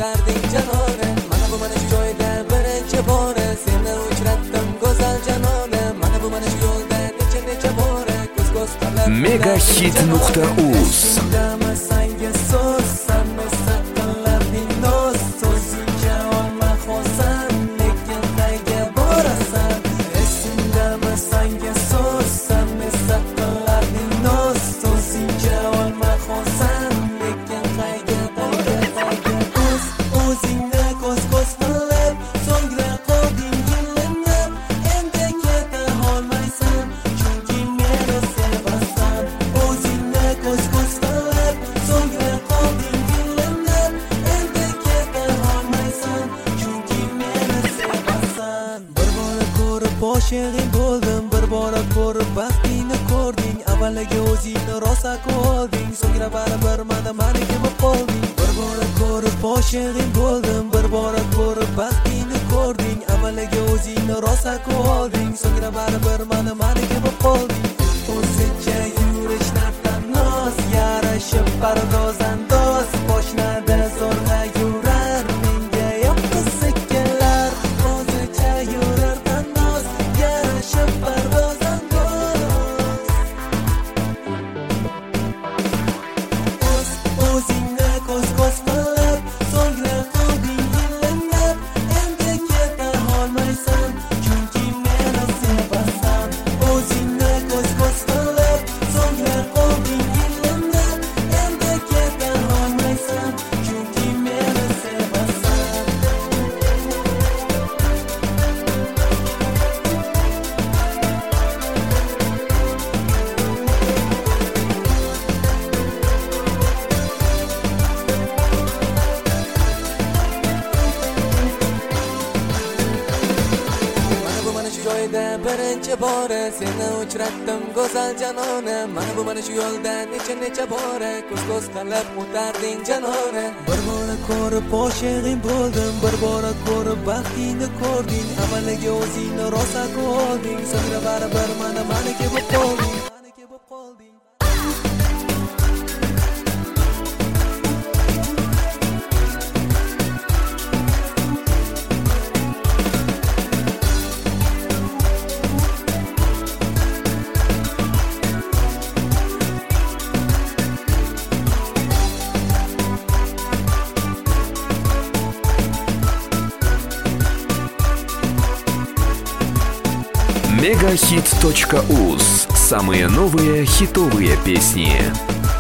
o'tarding janona. Mana bu mana shu joyda birinchi bora seni uchratdim go'zal janona. Mana bu mana shu yo'lda necha bora ko'z qilib Megahit.uz Senga so'z sanma saqlanarding noz so'zingga olma xosan lekin qayga borasan esingdami senga so'z sanma saqlanarding noz so'zingga olma xosan lekin qayga borasan o'zingni ko'z qilib so'ngra qo'lding yillanib endi keta olmaysan chunki meni sevasan o'zingni ko'z qilib so'ngra qo'lding yillanib endi keta olmaysan chunki meni sevasan bir bora ko'rib oshiqing bo'ldim bir bora ko'rib baxtingni ko'rding avvaliga o'zingni rosa ko'rding so'ngra baribir maniki bo'lib qolding bir bora ko'rib oshiqing bo'ldim bir bora ko'rib baxtingni ko'rding avvaliga o'zingni rosa ko'rding so'ngra baribir maniki bo'lib qolding o'zicha yurishlardan noz yarashib pardoz andoz boshlarda zo'rg'a yurar menga yoqqisi kelar o'zicha yurardan noz yarashib pardoz andoz o'zingni ko'z qilib so'ngra qo'lding yillanib endi keta olmaysan chunki meni sevasan o'zingni ko'z qilib so'ngra qo'lding yillanib endi keta olmaysan chunki meni sevasan Mana bu mana shu joyda birinchi bora seni uchratdim go'zal janona. Mana bu mana shu yo'lda necha bora ko'z qilib o'tarding janona. Bir bora ko'rib oshiqing bo'ldim bir bora ko'rib baxtingni ko'rding avvaliga o'zingni rosa ko'rding so'ngra baribir maniki bo'lib qolding Megahit.uz. Самые новые хитовые песни.